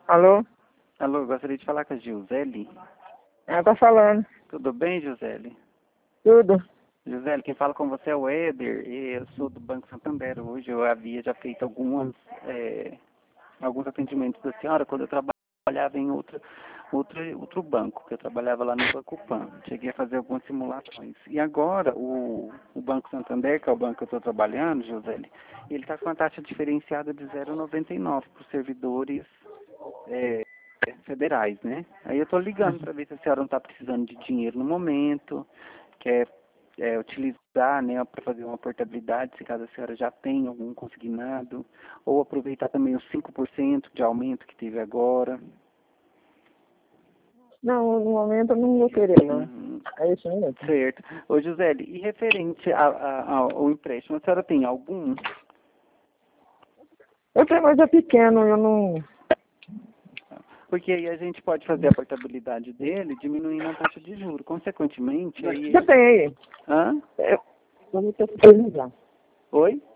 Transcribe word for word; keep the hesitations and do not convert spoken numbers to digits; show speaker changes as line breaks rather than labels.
Alô?
Alô, gostaria de falar com a Gisele.
Ela tá falando.
Tudo bem, Gisele?
Tudo.
Gisele, quem fala com você é o Éder, e eu sou do Banco Santander. Hoje eu havia já feito algumas, é, alguns atendimentos da senhora quando eu trabalhava em outro, outro, outro banco, que eu trabalhava lá no Banco Pan. Cheguei a fazer algumas simulações. E agora, o, o Banco Santander, que é o banco que eu estou trabalhando, Gisele, ele está com a taxa diferenciada de zero vírgula noventa e nove para os servidores é, federais, né? Aí eu estou ligando para ver se a senhora não está precisando de dinheiro no momento, quer é, utilizar, né, para fazer uma portabilidade, se caso a senhora já tem algum consignado, ou aproveitar também os cinco por cento de aumento que teve agora.
Não, no momento eu não vou querer, não.
Uhum.
É isso mesmo.
Certo. Ô, Gisele, e referente a, a, ao empréstimo, a senhora tem algum?
Eu tenho, mas é pequeno, eu não...
Porque aí a gente pode fazer a portabilidade dele diminuindo a taxa de juros. Consequentemente, aí...
Você tem aí?
Hã?
Eu, eu vou ter que precisar.
Oi?